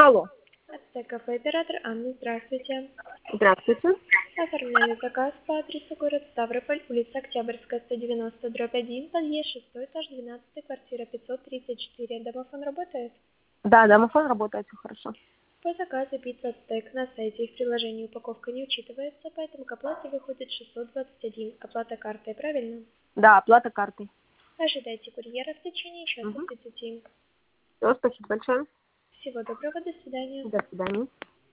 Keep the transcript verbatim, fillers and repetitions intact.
Алло. Это кафе «Оператор» Анна, здравствуйте. Здравствуйте. Оформляю заказ по адресу город Ставрополь, улица Октябрьская, сто девяносто, дробь один, подъезд шестой, этаж двенадцатый, квартира пятьсот тридцать четыре. Домофон работает? Да, домофон работает, все хорошо. По заказу пицца стейк на сайте и в приложении упаковка не учитывается, поэтому к оплате выходит шестьсот двадцать один. Оплата картой, правильно? Да, оплата картой. Ожидайте курьера в течение часа Угу. тридцати. Все, спасибо большое. Всего доброго, до свидания. До свидания.